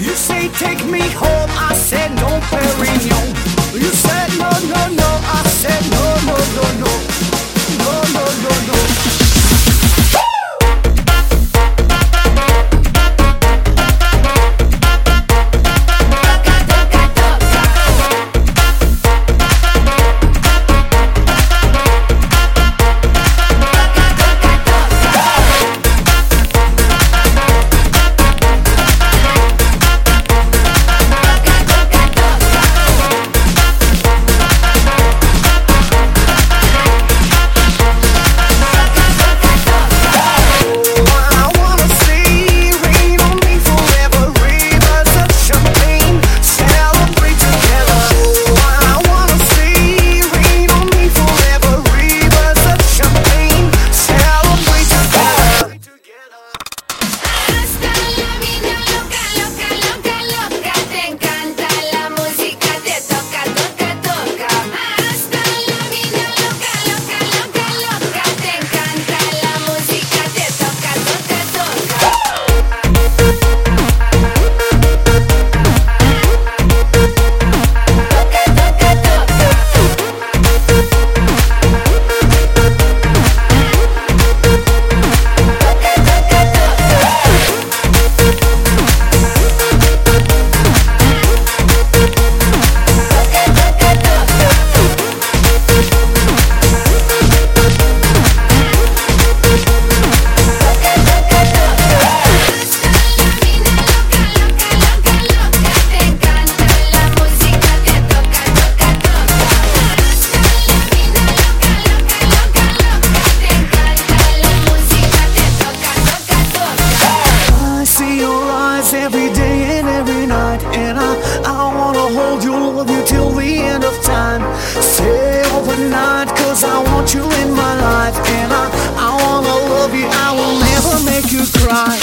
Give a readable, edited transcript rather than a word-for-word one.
You say take me home, I said no, Perignon. You said no, no, no, I said no, no, no, no. No, no, no, no. Every day and every night, and I wanna hold you, love you till the end of time. Stay overnight, cause I want you in my life, and I wanna love you, I will never make you cry.